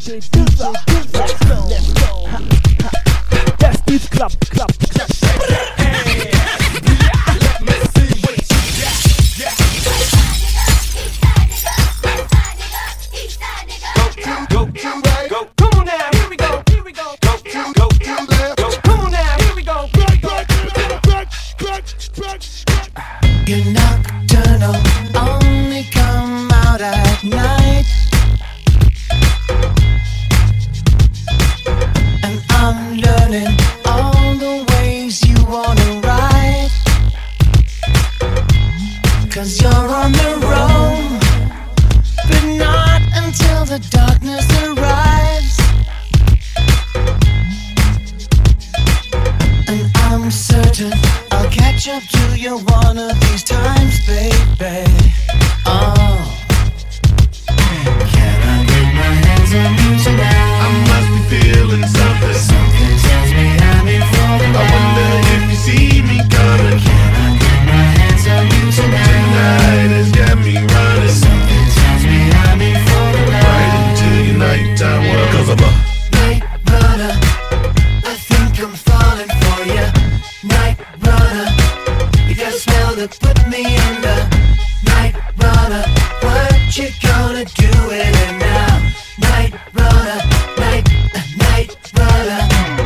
DJ Dizza. Let's go. That's this club. Let me see what you got. Go to right. Go. Come on now. Here we go. Go to left. Go. Come on now. Here we go. You're nocturnal, only come out at night. And I'm learning all the ways you wanna ride. 'Cause you're on the road, but not until the darkness arrives. And I'm certain I'll catch up to you one of these times, baby. Oh, can I get my hands on you tonight? I must be feeling something. Something tells me I'm in for the night. I wonder if you see me coming. Can I get my hands on you tonight? Tonight has got me running Something tells me I'm in for the night. right into your nighttime world. 'Cause I'm a Night runner, I think I'm falling for you. Night runner, you got a smell that put me under. Night runner, what you gonna do with it now? Night runner, night runner.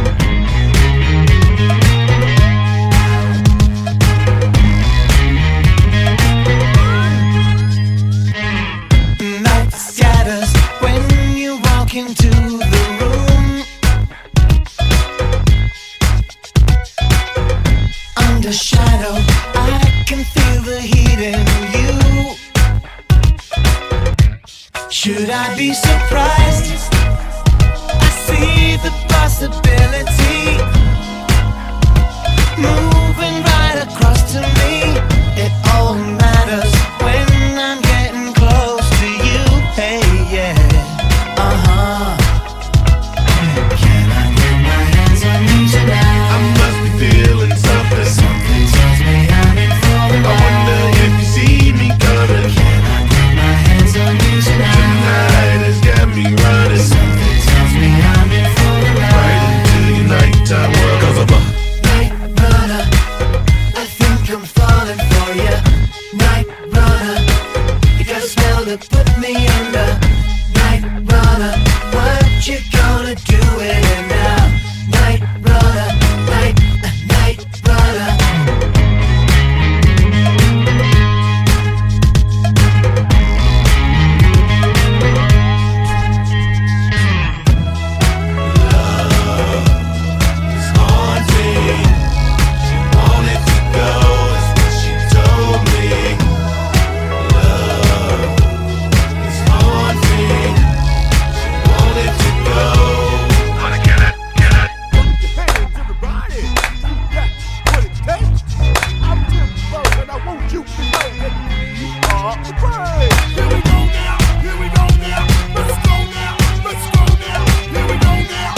Night scatters when you walk into the room. Under shadow, I can feel the heat in you. Should I be surprised? I see the possibility moving right across to me. It all matters when I'm getting close to you. Hey, yeah, Can I get my hands on you tonight? I must be feeling something. Something tells me I'm in for the I wonder night. if you see me coming. Can I get my hands on you tonight? Tonight has got me running Something tells me I'm in for the right night. into your nighttime world. 'Cause I'm a Night runner, I think I'm falling for you. Night runner, you got a smell that put me under. Night runner, what you gonna do with it now? Night runner, night runner. It's haunting. She wanted to go, that's what she told me. Love is haunting. She wanted to go. Honey, can I? Put your hands, everybody. You got what it takes. I'm Tim Burr, and I want you to know that you are the brave. Here we go now. Let's go now. Here we go now.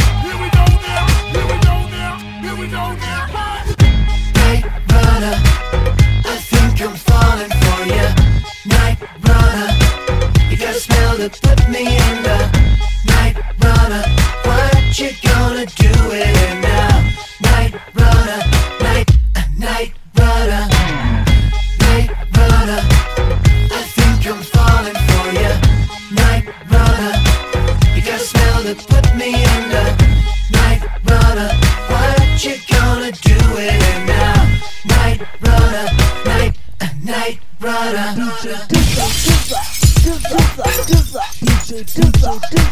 Night runner, I think I'm falling for you. Night runner, you got a smell that put me under. Night runner, what you gonna do with it now? Night runner, night runner. Night runner, I think I'm falling for you. Night runner, you got a smell that put me under. Night runner, what you gonna do with it now? Night runner, night runner. DJ Dizza. DJ Dizza.